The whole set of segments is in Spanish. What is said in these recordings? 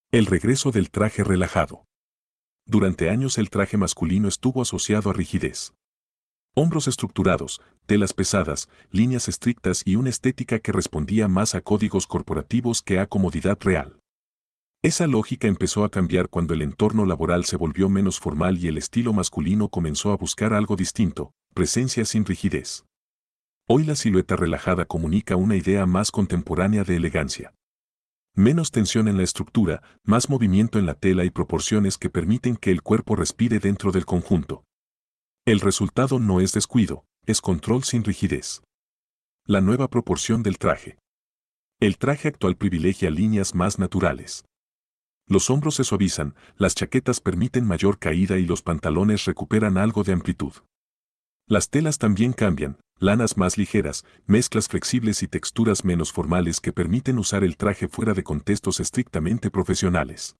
El regreso del traje relajado. Durante años el traje masculino estuvo asociado a rigidez. Hombros estructurados, telas pesadas, líneas estrictas y una estética que respondía más a códigos corporativos que a comodidad real. Esa lógica empezó a cambiar cuando el entorno laboral se volvió menos formal y el estilo masculino comenzó a buscar algo distinto, presencia sin rigidez. Hoy la silueta relajada comunica una idea más contemporánea de elegancia. Menos tensión en la estructura, más movimiento en la tela y proporciones que permiten que el cuerpo respire dentro del conjunto. El resultado no es descuido, es control sin rigidez. La nueva proporción del traje. El traje actual privilegia líneas más naturales. Los hombros se suavizan, las chaquetas permiten mayor caída y los pantalones recuperan algo de amplitud. Las telas también cambian, lanas más ligeras, mezclas flexibles y texturas menos formales que permiten usar el traje fuera de contextos estrictamente profesionales.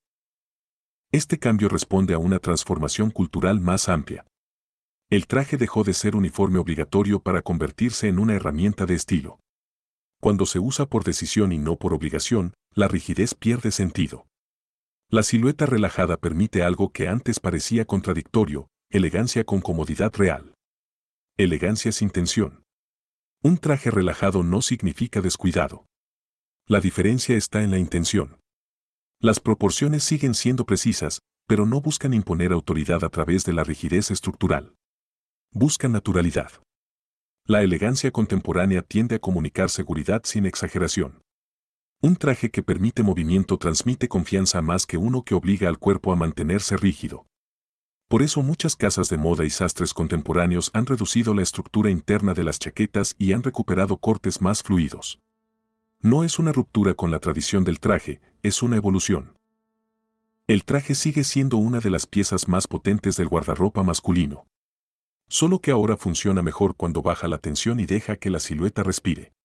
Este cambio responde a una transformación cultural más amplia. El traje dejó de ser uniforme obligatorio para convertirse en una herramienta de estilo. Cuando se usa por decisión y no por obligación, la rigidez pierde sentido. La silueta relajada permite algo que antes parecía contradictorio, elegancia con comodidad real. Elegancia sin tensión. Un traje relajado no significa descuidado. La diferencia está en la intención. Las proporciones siguen siendo precisas, pero no buscan imponer autoridad a través de la rigidez estructural. Buscan naturalidad. La elegancia contemporánea tiende a comunicar seguridad sin exageración. Un traje que permite movimiento transmite confianza más que uno que obliga al cuerpo a mantenerse rígido. Por eso muchas casas de moda y sastres contemporáneos han reducido la estructura interna de las chaquetas y han recuperado cortes más fluidos. No es una ruptura con la tradición del traje, es una evolución. El traje sigue siendo una de las piezas más potentes del guardarropa masculino. Solo que ahora funciona mejor cuando baja la tensión y deja que la silueta respire.